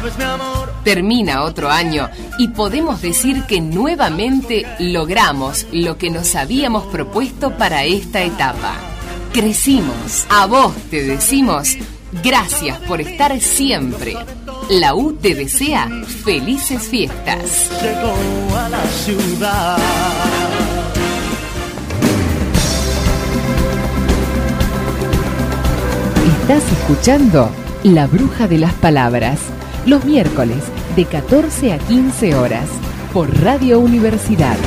Termina otro año y podemos decir que nuevamente logramos lo que nos habíamos propuesto para esta etapa. Crecimos. A vos te decimos gracias por estar siempre. La U te desea felices fiestas. Llegó a la ciudad. Estás escuchando La Bruja de las Palabras, los miércoles de 14 a 15 horas por Radio Universidad.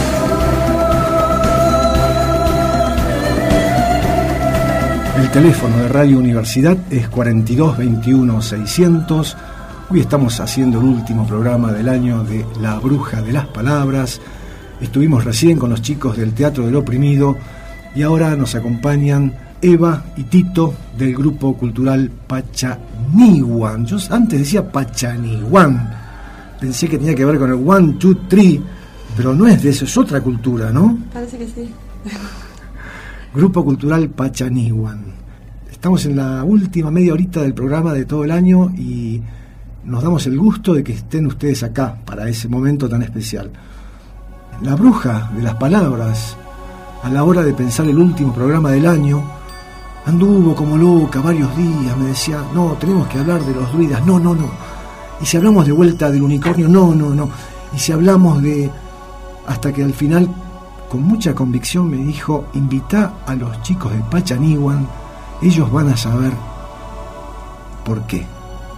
El teléfono de Radio Universidad es 42 21 600. Hoy estamos haciendo el último programa del año de La Bruja de las Palabras. Estuvimos recién con los chicos del Teatro del Oprimido y ahora nos acompañan Eva y Tito del grupo cultural Pachaniguan. Yo antes decía Pachaniguan, pensé que tenía que ver con el 1, 2, 3, pero no es de eso, es otra cultura, ¿no? Parece que sí. Grupo cultural Pachaniguan. Estamos en la última media horita del programa de todo el año y nos damos el gusto de que estén ustedes acá para ese momento tan especial. La bruja de las palabras, a la hora de pensar el último programa del año, anduvo como loca varios días, me decía, no, tenemos que hablar de los druidas, no. Y si hablamos de vuelta del unicornio, no. Y si hablamos de... Hasta que al final, con mucha convicción, me dijo, invitá a los chicos de Pachaniguan, ellos van a saber por qué.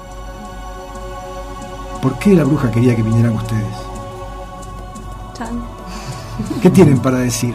¿Por qué la bruja quería que vinieran ustedes? Chan. ¿Qué tienen para decir?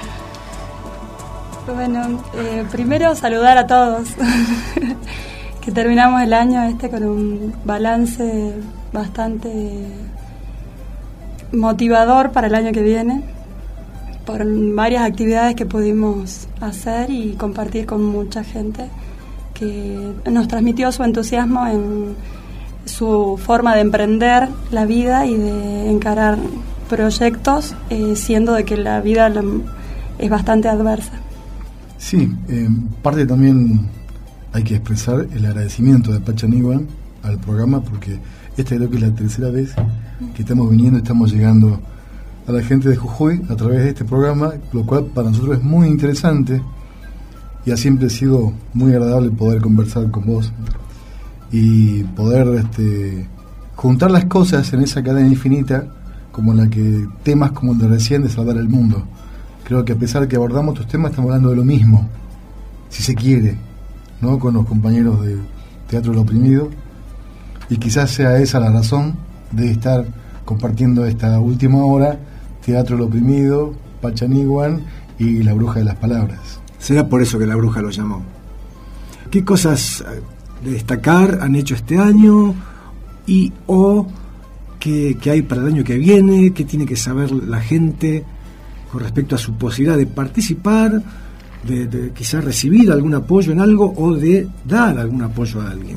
Bueno, primero saludar a todos, que terminamos el año con un balance bastante motivador para el año que viene, por varias actividades que pudimos hacer y compartir con mucha gente que nos transmitió su entusiasmo en su forma de emprender la vida y de encarar proyectos, siendo de que la vida es bastante adversa. Sí, parte también hay que expresar el agradecimiento de Pachaniguan al programa, porque esta creo que es la tercera vez que estamos viniendo, estamos llegando a la gente de Jujuy a través de este programa, lo cual para nosotros es muy interesante y ha siempre sido muy agradable poder conversar con vos y poder juntar las cosas en esa cadena infinita, como la que temas como el de recién de salvar el mundo. Creo que a pesar de que abordamos estos temas, estamos hablando de lo mismo, si se quiere, ¿no? Con los compañeros de Teatro del Oprimido, y quizás sea esa la razón de estar compartiendo esta última hora, Teatro del Oprimido, Pachaniguan y La Bruja de las Palabras. Será por eso que la bruja lo llamó. ¿Qué cosas de destacar han hecho este año o qué hay para el año que viene? ¿Qué tiene que saber la gente con respecto a su posibilidad de participar, de quizás recibir algún apoyo en algo o de dar algún apoyo a alguien?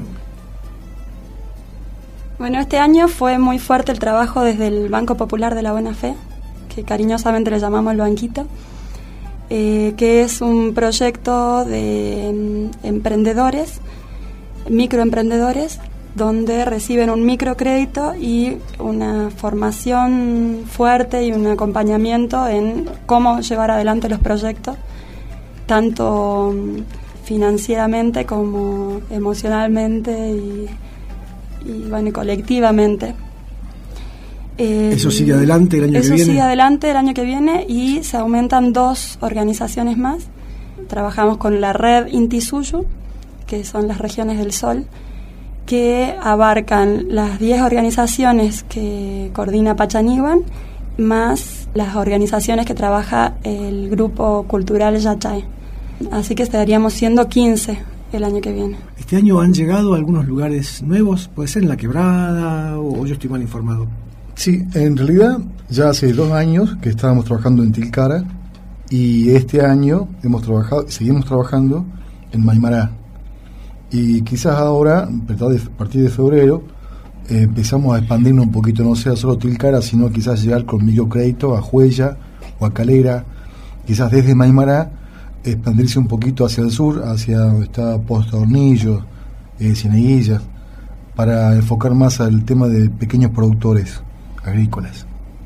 Bueno, este año fue muy fuerte el trabajo desde el Banco Popular de la Buena Fe, que cariñosamente le llamamos el Banquito, que es un proyecto de emprendedores, microemprendedores, donde reciben un microcrédito y una formación fuerte y un acompañamiento en cómo llevar adelante los proyectos, tanto financieramente como emocionalmente y bueno, colectivamente. ¿Eso sigue adelante el año que viene? Eso sigue adelante el año que viene y se aumentan 2 organizaciones más. Trabajamos con la red Inti Suyu, que son las regiones del Sol, que abarcan las 10 organizaciones que coordina Pachaniguan, más las organizaciones que trabaja el grupo cultural Yachay. Así que estaríamos siendo 15 el año que viene. ¿Este año han llegado a algunos lugares nuevos? ¿Puede ser en La Quebrada o yo estoy mal informado? Sí, en realidad ya hace 2 años que estábamos trabajando en Tilcara y este año seguimos trabajando en Maimará. Y quizás ahora, a partir de febrero, empezamos a expandirnos un poquito, no sea solo Tilcara, sino quizás llegar con microcrédito a Huella o a Calera, quizás desde Maimará expandirse un poquito hacia el sur, hacia donde está Posta Hornillos, Cieneguillas, para enfocar más al tema de pequeños productores agrícolas.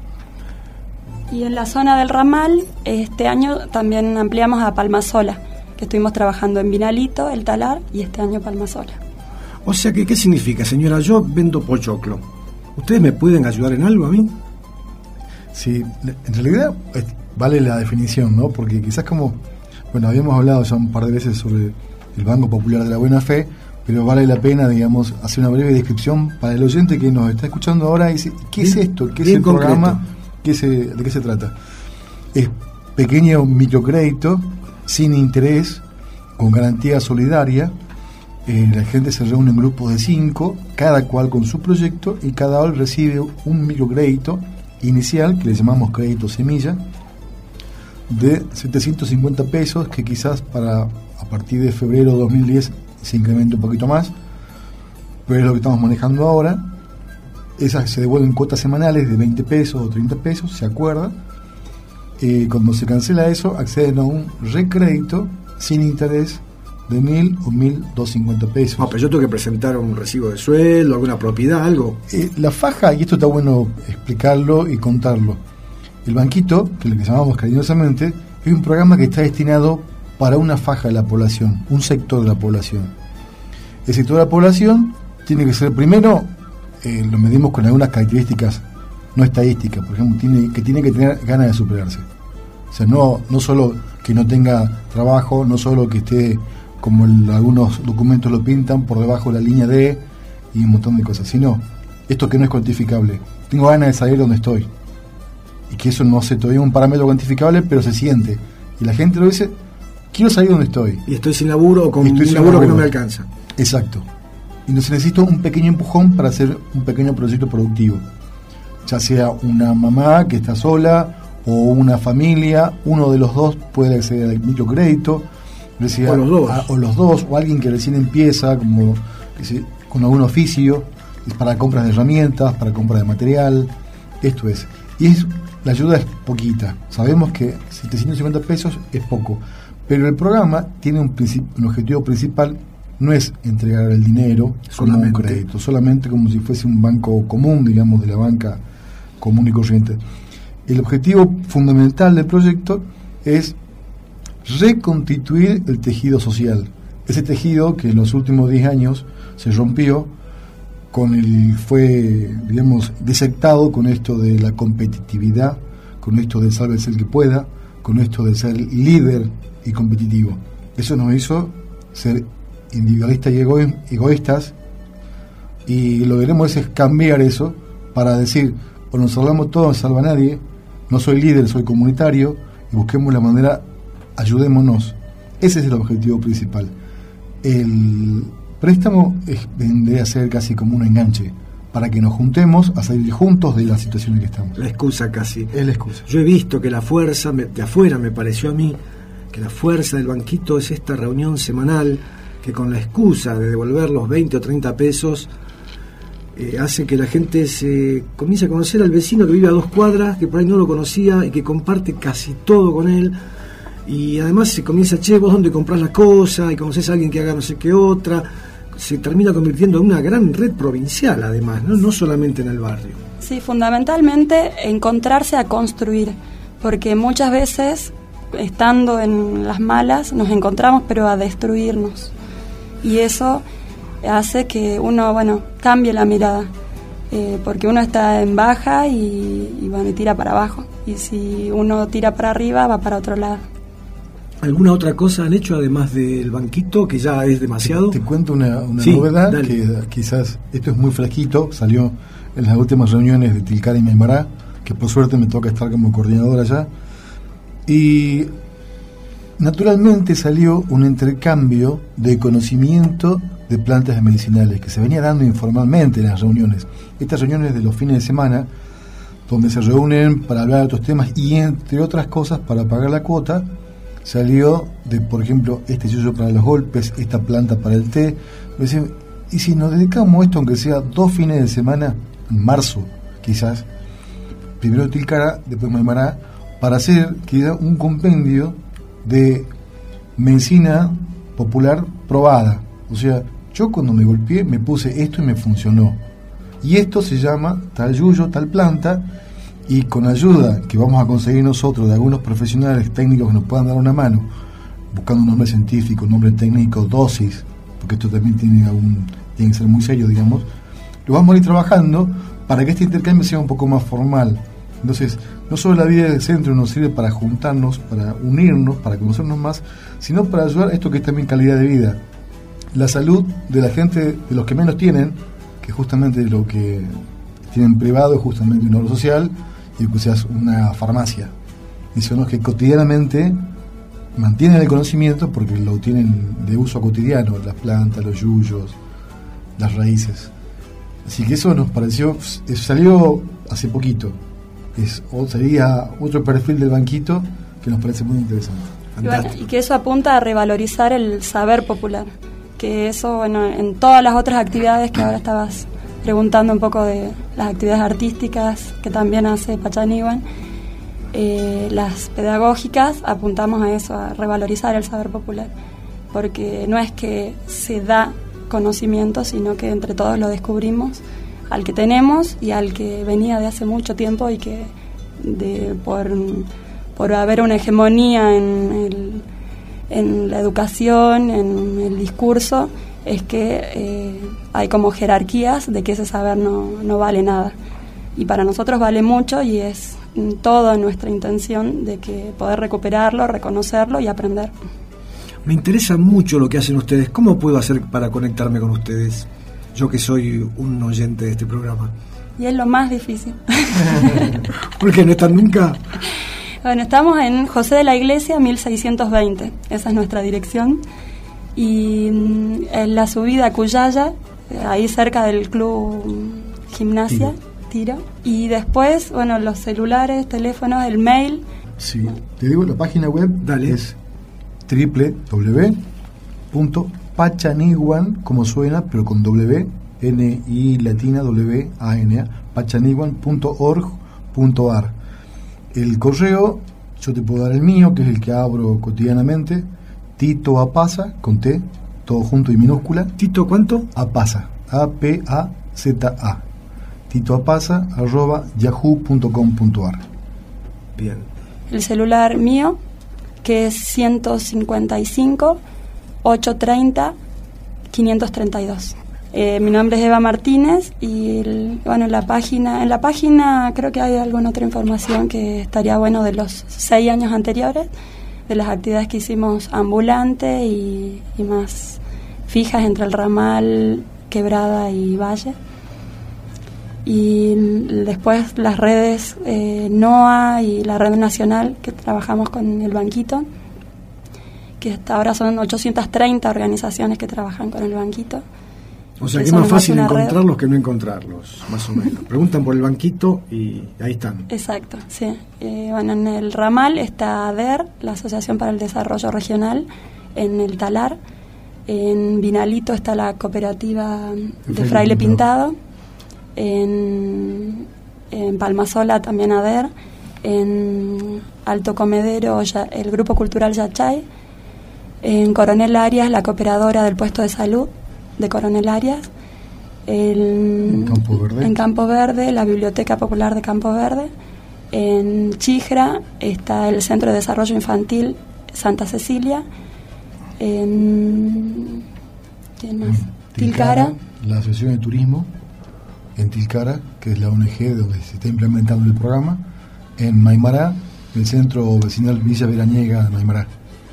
Y en la zona del ramal, este año también ampliamos a Palmasola, que estuvimos trabajando en Vinalito, El Talar, y este año Palmasola. O sea que, ¿qué significa, señora? Yo vendo pochoclo. ¿Ustedes me pueden ayudar en algo a mí? Sí, en realidad vale la definición, ¿no? Porque quizás como, bueno, habíamos hablado ya un par de veces sobre el Banco Popular de la Buena Fe, pero vale la pena, digamos, hacer una breve descripción para el oyente que nos está escuchando ahora y dice, ¿qué es esto? ¿Qué es el programa? ¿De qué se trata? Es pequeño microcrédito, sin interés, con garantía solidaria. La gente se reúne en grupos de 5, cada cual con su proyecto, y cada uno recibe un microcrédito inicial, que le llamamos crédito semilla, de 750 pesos, que quizás a partir de febrero de 2010 se incrementa un poquito más, pero es lo que estamos manejando ahora. Esas se devuelven cuotas semanales de 20 pesos o 30 pesos, se acuerda. Cuando se cancela eso, acceden a un recrédito sin interés de 1.000 o 1.250 pesos. No, pero yo tengo que presentar un recibo de sueldo, alguna propiedad, algo. La faja, y esto está bueno explicarlo y contarlo. El banquito, que es lo que llamamos cariñosamente, es un programa que está destinado para una faja de la población, un sector de la población. El sector de la población tiene que ser, primero, lo medimos con algunas características no estadísticas, por ejemplo, tiene que tener ganas de superarse. O sea, no solo que no tenga trabajo, no solo que esté, como algunos documentos lo pintan, por debajo de la línea D y un montón de cosas, sino esto que no es cuantificable. Tengo ganas de saber dónde estoy. Y que eso no sé todavía un parámetro cuantificable, pero se siente. Y la gente lo dice, quiero saber dónde estoy. Y estoy sin laburo o con un laburo que no me alcanza. Exacto. Y entonces necesito un pequeño empujón para hacer un pequeño proyecto productivo. Ya sea una mamá que está sola o una familia, uno de los dos puede acceder al microcrédito. O los dos, o alguien que recién empieza, como con algún oficio, para compras de herramientas, para compras de material. Esto es. Y la ayuda es poquita. Sabemos que 750 pesos es poco. Pero el programa tiene un objetivo principal. No es entregar el dinero como un crédito, solamente como si fuese un banco común, digamos, de la banca común y corriente. El objetivo fundamental del proyecto es reconstituir el tejido social. Ese tejido que en los últimos 10 años se rompió, fue, digamos, disectado con esto de la competitividad, con esto de sálvese el que pueda, con esto de ser líder y competitivo. Eso nos hizo ser individualistas y egoístas, y lo que queremos es cambiar eso para decir, o nos salvamos todos, no salva a nadie, no soy líder, soy comunitario, y busquemos la manera, ayudémonos. Ese es el objetivo principal. El préstamo vendría a ser casi como un enganche para que nos juntemos a salir juntos de la situación en que estamos. La excusa casi. Es la excusa. Yo he visto que la fuerza, de afuera me pareció a mí, que la fuerza del banquito es esta reunión semanal que con la excusa de devolver los 20 o 30 pesos hace que la gente se comience a conocer al vecino que vive a 2 cuadras, que por ahí no lo conocía y que comparte casi todo con él, y además se comienza, che, vos dónde comprás la cosa, y conoces a alguien que haga no sé qué otra, se termina convirtiendo en una gran red provincial además, no solamente en el barrio. Sí, fundamentalmente encontrarse a construir, porque muchas veces estando en las malas nos encontramos pero a destruirnos. Y eso hace que uno, cambie la mirada, porque uno está en baja y tira para abajo. Y si uno tira para arriba, va para otro lado. ¿Alguna otra cosa han hecho además del banquito, que ya es demasiado? Te cuento una sí, novedad, dale. Que quizás, esto es muy fresquito, salió en las últimas reuniones de Tilcara y Maimará, que por suerte me toca estar como coordinador allá. Y naturalmente salió un intercambio de conocimiento de plantas medicinales que se venía dando informalmente en las reuniones. Estas reuniones de los fines de semana, donde se reúnen para hablar de otros temas y entre otras cosas para pagar la cuota, salió de, por ejemplo, este yuyo para los golpes, esta planta para el té. Y si nos dedicamos a esto, aunque sea 2 fines de semana, en marzo quizás, primero Tilcara, después Maimará, para hacer quizás un compendio de medicina popular probada, o sea, yo cuando me golpeé me puse esto y me funcionó. Y esto se llama tal yuyo, tal planta, y con ayuda que vamos a conseguir nosotros de algunos profesionales técnicos que nos puedan dar una mano, buscando un nombre científico, un nombre técnico, dosis, porque esto también tiene que ser muy serio, digamos, lo vamos a ir trabajando para que este intercambio sea un poco más formal. Entonces, no solo la vida del centro nos sirve para juntarnos, para unirnos, para conocernos más, sino para ayudar a esto que es también calidad de vida. La salud de la gente, de los que menos tienen, que justamente lo que tienen privado es justamente un oro social, y que seas una farmacia. Y son los que cotidianamente mantienen el conocimiento porque lo tienen de uso cotidiano, las plantas, los yuyos, las raíces. Así que eso nos pareció, salió hace poquito, sería otro perfil del banquito que nos parece muy interesante. Y que eso apunta a revalorizar el saber popular, que eso, bueno, en todas las otras actividades que ahora estabas preguntando un poco de las actividades artísticas que también hace Pachaniguan, las pedagógicas, apuntamos a eso, a revalorizar el saber popular, porque no es que se da conocimiento, sino que entre todos lo descubrimos, al que tenemos y al que venía de hace mucho tiempo, y que por haber una hegemonía en la educación, en el discurso, es que hay como jerarquías de que ese saber no vale nada, y para nosotros vale mucho, y es toda nuestra intención de que poder recuperarlo, reconocerlo y aprender. Me interesa mucho lo que hacen ustedes. ¿Cómo puedo hacer para conectarme con ustedes? Yo que soy un oyente de este programa. Y es lo más difícil. ¿Por qué no están nunca? Bueno, estamos en José de la Iglesia 1620, esa es nuestra dirección, y en la subida a Cuyaya, ahí cerca del club Gimnasia, Tiro. Y después, bueno, los celulares, teléfonos, el mail. Sí, te digo, la página web. Dale. Es www.pachaniguan, como suena, pero con W, N-I latina, W-A-N-A, pachaniguan.org.ar. El correo, yo te puedo dar el mío, que es el que abro cotidianamente, Tito Apasa, con T, todo junto y minúscula. ¿Tito cuánto? Apasa, A-P-A-Z-A. titoapasa@yahoo.com.ar. Bien. El celular mío, que es 155 830 532. Mi nombre es Eva Martínez, y bueno, en la página creo que hay alguna otra información que estaría bueno de los 6 años anteriores, de las actividades que hicimos ambulante y más fijas entre el ramal, Quebrada y Valle. Y después las redes NOA y la red nacional, que trabajamos con el banquito, que hasta ahora son 830 organizaciones que trabajan con el banquito. O sea que es más fácil encontrarlos que no encontrarlos, más o menos. Preguntan por el banquito y ahí están. Exacto, sí. Bueno, en el ramal está ADER, la Asociación para el Desarrollo Regional, en el Talar. En Vinalito está la cooperativa de Fraile Pintado. En Palmasola también ADER. En Alto Comedero el Grupo Cultural Yachay. En Coronel Arias, la cooperadora del puesto de salud de Coronel Arias. En Campo Verde, la Biblioteca Popular de Campo Verde. En Chijra está el Centro de Desarrollo Infantil Santa Cecilia. ¿Quién más? Tilcara, la Asociación de Turismo en Tilcara, que es la ONG donde se está implementando el programa. En Maimará, el Centro Vecinal Villa Veraniega de Maimará.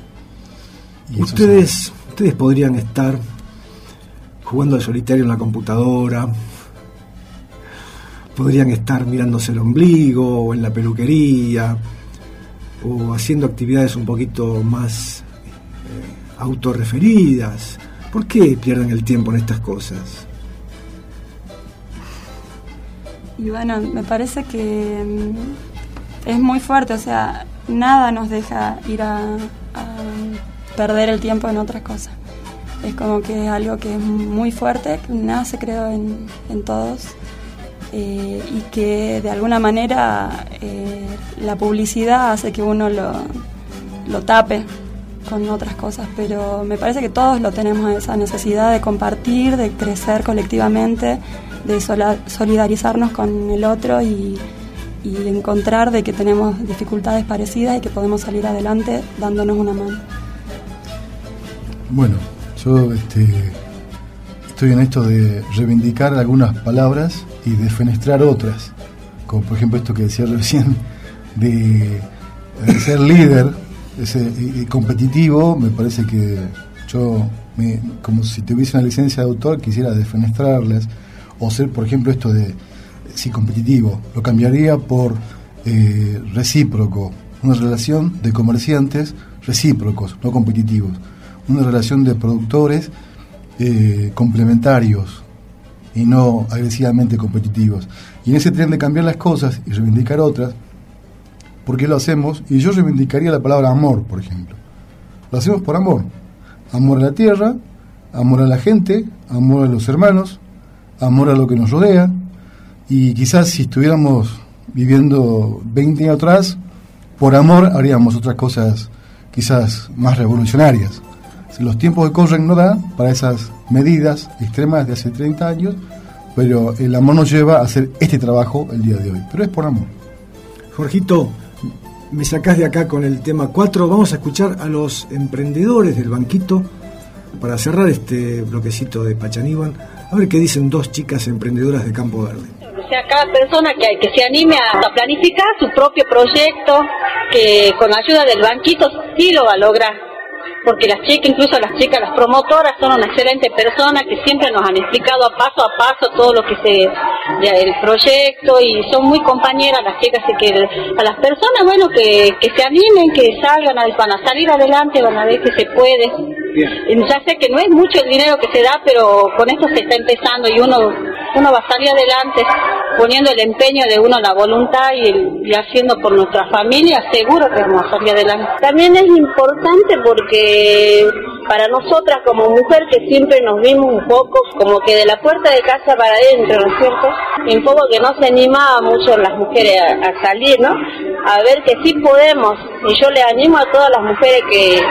Ustedes podrían estar jugando al solitario en la computadora, podrían estar mirándose el ombligo o en la peluquería, o haciendo actividades un poquito más autorreferidas. ¿Por qué pierden el tiempo en estas cosas? Y bueno, me parece que es muy fuerte, o sea, nada nos deja ir a perder el tiempo en otras cosas. Es como que es algo que es muy fuerte, que nace, creo, en todos, y que de alguna manera la publicidad hace que uno lo tape, con otras cosas, pero me parece que todos lo tenemos, esa necesidad de compartir, de crecer colectivamente, de solidarizarnos con el otro y encontrar de que tenemos dificultades parecidas y que podemos salir adelante dándonos una mano. Bueno, yo estoy en esto de reivindicar algunas palabras y defenestrar otras, como por ejemplo esto que decía recién de ser líder y competitivo. Me parece que yo, como si tuviese una licencia de autor, quisiera defenestrarlas, o ser, por ejemplo, esto de sí, competitivo, lo cambiaría por recíproco, una relación de comerciantes recíprocos, no competitivos, una relación de productores complementarios y no agresivamente competitivos. Y en ese tren de cambiar las cosas y reivindicar otras, ¿por qué lo hacemos? Y yo reivindicaría la palabra amor, por ejemplo. Lo hacemos por amor. Amor a la tierra, amor a la gente, amor a los hermanos, amor a lo que nos rodea. Y quizás si estuviéramos viviendo 20 años atrás, por amor haríamos otras cosas quizás más revolucionarias. Si los tiempos que corren no dan para esas medidas extremas de hace 30 años, pero el amor nos lleva a hacer este trabajo el día de hoy. Pero es por amor. Jorgito, me sacás de acá con el tema 4. Vamos a escuchar a los emprendedores del banquito para cerrar este bloquecito de Pachaníhuan. A ver qué dicen dos chicas emprendedoras de Campo Verde. O sea, cada persona que se anime a planificar su propio proyecto, que con la ayuda del banquito sí lo va a lograr. Porque las chicas, incluso las chicas, las promotoras, son una excelente persona que siempre nos han explicado a paso todo lo que el proyecto, y son muy compañeras las chicas, así que a las personas, bueno, que se animen, que salgan, van a salir adelante, van a ver que se puede. Bien. Ya sé que no es mucho el dinero que se da, pero con esto se está empezando y uno va a salir adelante poniendo el empeño de uno, la voluntad y haciendo por nuestra familia, seguro que vamos a salir adelante. También es importante porque para nosotras como mujer, que siempre nos vimos un poco como que de la puerta de casa para adentro, ¿no es cierto? Y un poco que no se animaba mucho las mujeres a salir, ¿no? A ver que sí podemos, y yo le animo a todas las mujeres que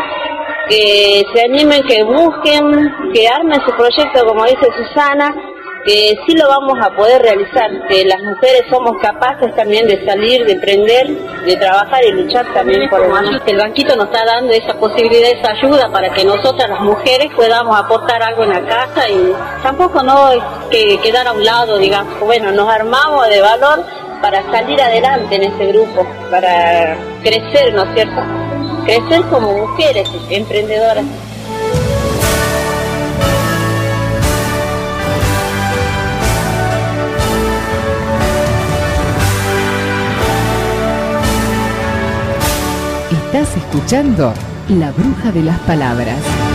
se animen, que busquen, que armen su proyecto, como dice Susana, que sí lo vamos a poder realizar, que las mujeres somos capaces también de salir, de emprender, de trabajar y luchar también por el banquito. El banquito nos está dando esa posibilidad, esa ayuda para que nosotras las mujeres podamos aportar algo en la casa y tampoco no que quedar a un lado, digamos. Bueno, nos armamos de valor para salir adelante en ese grupo, para crecer, ¿no es cierto? Crecer como mujeres emprendedoras. Estás escuchando La Bruja de las Palabras.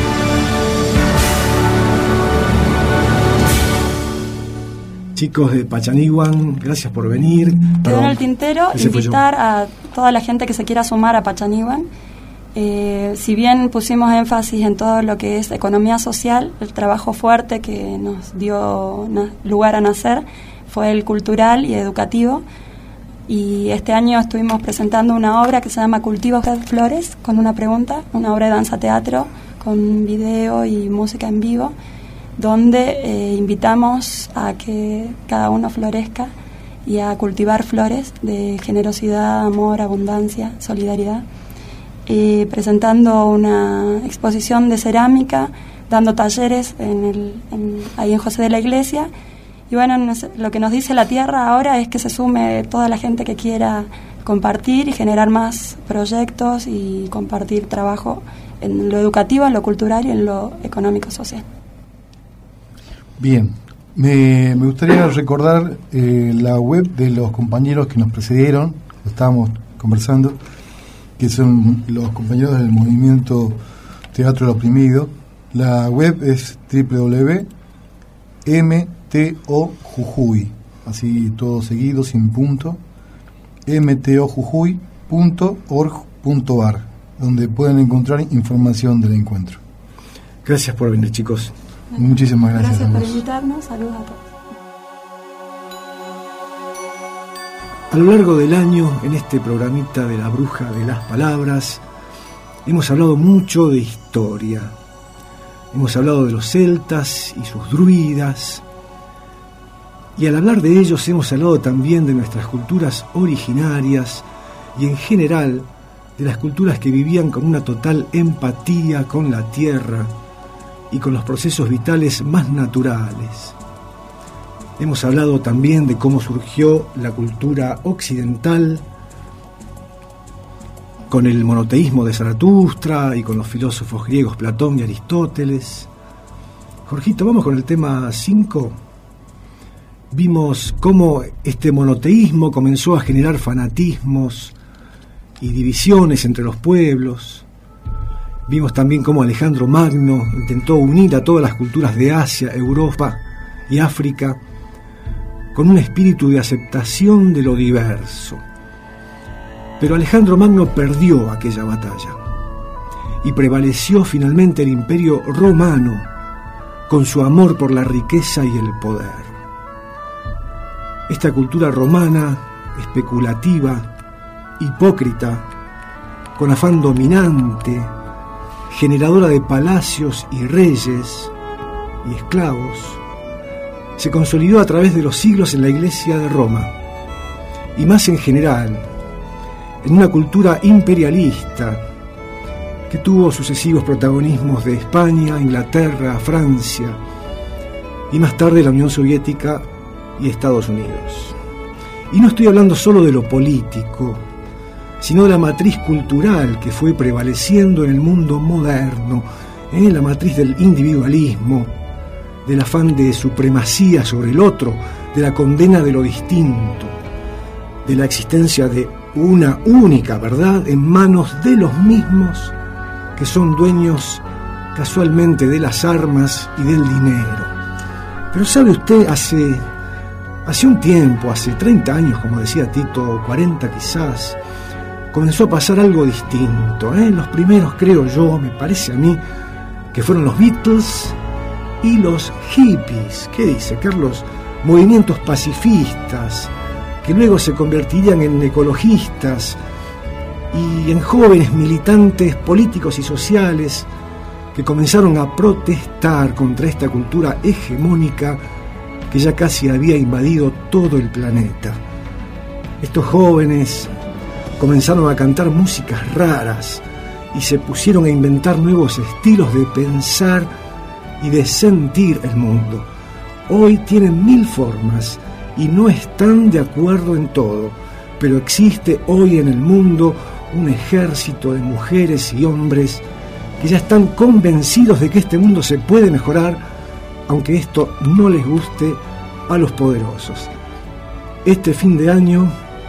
Chicos de Pachaníhuan, gracias por venir. Quedó en el tintero invitar a toda la gente que se quiera sumar a Pachaníhuan. Si bien pusimos énfasis en todo lo que es economía social, el trabajo fuerte que nos dio lugar a nacer fue el cultural y educativo. Y este año estuvimos presentando una obra que se llama Cultivos de Flores, con una pregunta, una obra de danza-teatro con video y música en vivo, donde invitamos a que cada uno florezca y a cultivar flores de generosidad, amor, abundancia, solidaridad, presentando una exposición de cerámica, dando talleres ahí en José de la Iglesia. Y bueno, lo que nos dice la tierra ahora es que se sume toda la gente que quiera compartir y generar más proyectos y compartir trabajo en lo educativo, en lo cultural y en lo económico-social. Bien, me gustaría recordar la web de los compañeros que nos precedieron, lo estábamos conversando, que son los compañeros del movimiento Teatro del Oprimido. La web es www.mtojujuy, así todo seguido, sin punto, mtojujuy.org.ar, donde pueden encontrar información del encuentro. Gracias por venir, chicos. Muchísimas gracias. Gracias por invitarnos. Saludos a todos. A lo largo del año, en este programita de La Bruja de las Palabras, hemos hablado mucho de historia. Hemos hablado de los celtas y sus druidas. Y al hablar de ellos hemos hablado también de nuestras culturas originarias y en general de las culturas que vivían con una total empatía con la tierra y con los procesos vitales más naturales. Hemos hablado también de cómo surgió la cultura occidental con el monoteísmo de Zaratustra y con los filósofos griegos Platón y Aristóteles. Jorgito, vamos con el tema 5. Vimos cómo este monoteísmo comenzó a generar fanatismos y divisiones entre los pueblos. Vimos también cómo Alejandro Magno intentó unir a todas las culturas de Asia, Europa y África con un espíritu de aceptación de lo diverso. Pero Alejandro Magno perdió aquella batalla y prevaleció finalmente el Imperio Romano con su amor por la riqueza y el poder. Esta cultura romana, especulativa, hipócrita, con afán dominante, generadora de palacios y reyes y esclavos, se consolidó a través de los siglos en la Iglesia de Roma y más en general en una cultura imperialista que tuvo sucesivos protagonismos de España, Inglaterra, Francia y más tarde la Unión Soviética y Estados Unidos. Y no estoy hablando solo de lo político, sino de la matriz cultural que fue prevaleciendo en el mundo moderno, la matriz del individualismo, del afán de supremacía sobre el otro, de la condena de lo distinto, de la existencia de una única verdad en manos de los mismos que son dueños casualmente de las armas y del dinero. Pero ¿sabe usted? Hace un tiempo, hace 30 años, como decía Tito, 40 quizás, comenzó a pasar algo distinto. Los primeros, creo yo, me parece a mí, que fueron los Beatles y los hippies. ¿Qué dice Carlos? Movimientos pacifistas, que luego se convertirían en ecologistas y en jóvenes militantes políticos y sociales que comenzaron a protestar contra esta cultura hegemónica que ya casi había invadido todo el planeta. Estos jóvenes comenzaron a cantar músicas raras y se pusieron a inventar nuevos estilos de pensar y de sentir el mundo. Hoy tienen 1000 formas y no están de acuerdo en todo, pero existe hoy en el mundo un ejército de mujeres y hombres que ya están convencidos de que este mundo se puede mejorar, aunque esto no les guste a los poderosos. Este fin de año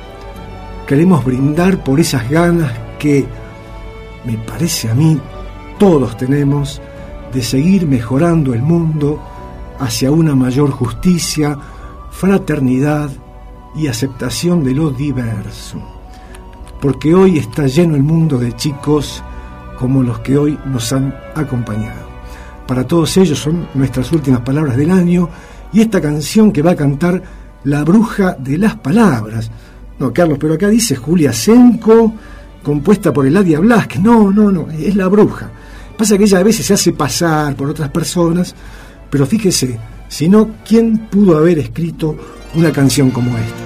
queremos brindar por esas ganas que, me parece a mí, todos tenemos de seguir mejorando el mundo hacia una mayor justicia, fraternidad y aceptación de lo diverso. Porque hoy está lleno el mundo de chicos como los que hoy nos han acompañado. Para todos ellos son nuestras últimas palabras del año y esta canción que va a cantar la bruja de las palabras. No, Carlos, pero acá dice Julia Senco, compuesta por Eladia Blasquez. No, es la bruja. Pasa que ella a veces se hace pasar por otras personas, pero fíjese, si no, ¿quién pudo haber escrito una canción como esta?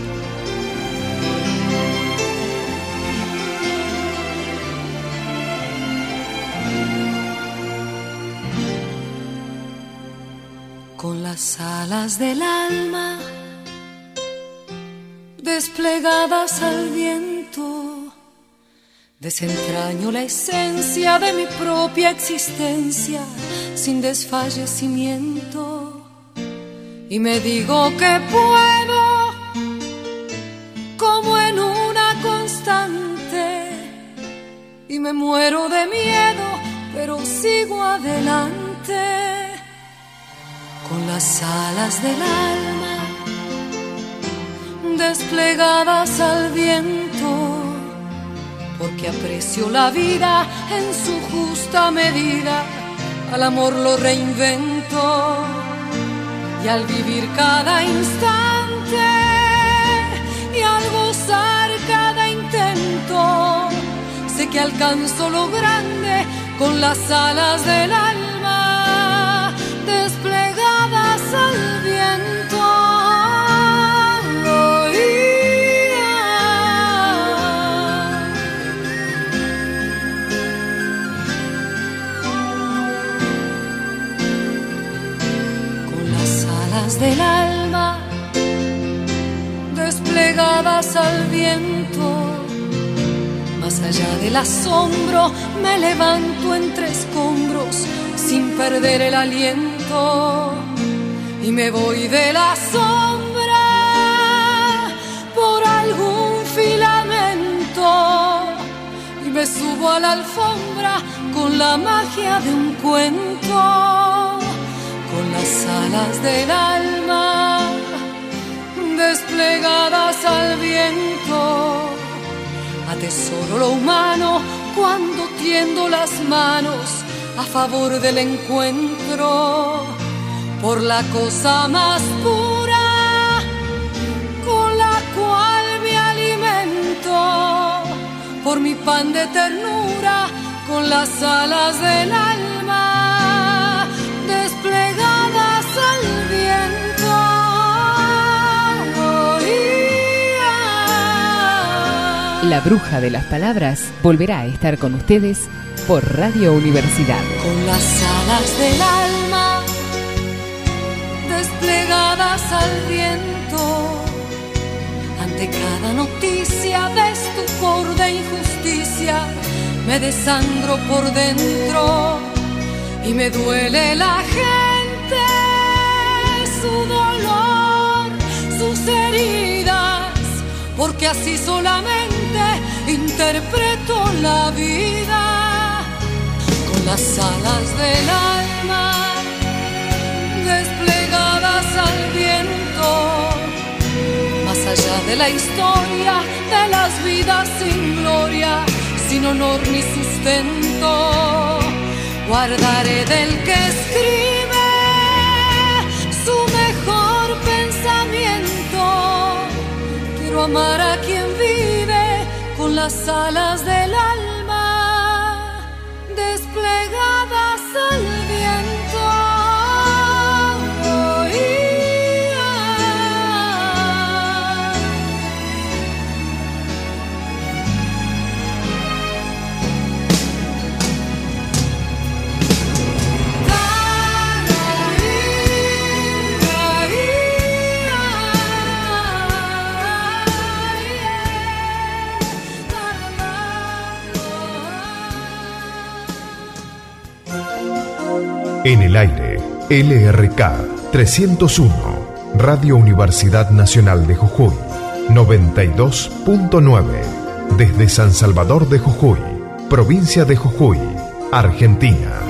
Con las alas del alma desplegadas al viento, desentraño la esencia de mi propia existencia sin desfallecimiento y me digo que puedo como en una constante y me muero de miedo pero sigo adelante. Con las alas del alma desplegadas al viento, porque aprecio la vida en su justa medida, al amor lo reinvento y al vivir cada instante y al gozar cada intento, sé que que alcanzo lo grande con las alas del alma desplegadas al viento. Con las alas del alma desplegadas al viento, más allá del asombro me levanto entre escombros sin perder el aliento y me voy de la sombra por algún filamento y me subo a la alfombra con la magia de un cuento, con las alas del alma desplegadas al viento. Atesoro lo humano cuando tiendo las manos a favor del encuentro, por la cosa más pura con la cual me alimento, por mi pan de ternura con las alas del alma desplegadas al viento. La Bruja de las Palabras volverá a estar con ustedes por Radio Universidad. Con las alas del alma desplegadas al viento, ante cada noticia de estupor, de injusticia, me desangro por dentro y me duele la gente, su dolor, sus heridas, porque así solamente interpreto la vida. Con las alas del alma desplegadas al viento, más allá de la historia de las vidas sin gloria, sin honor ni sustento, guardaré del que escribe su mejor pensamiento. Quiero amar a quien vive con las alas del alma desplegadas al viento. En el aire, LRK 301, Radio Universidad Nacional de Jujuy, 92.9, desde San Salvador de Jujuy, provincia de Jujuy, Argentina.